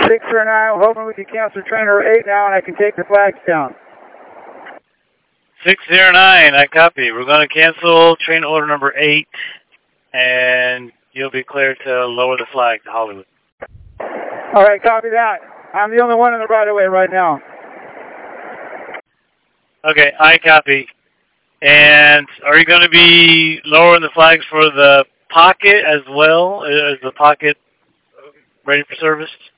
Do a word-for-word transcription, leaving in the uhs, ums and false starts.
six zero nine, hoping we can cancel train number eight now and I can take the flags down. six zero nine, I copy. We're going to cancel train order number eight, and you'll be cleared to lower the flag to Hollywood. All right, copy that. I'm the only one in the right-of-way right now. Okay, I copy. And are you going to be lowering the flags for the pocket as well? Is the pocket ready for service?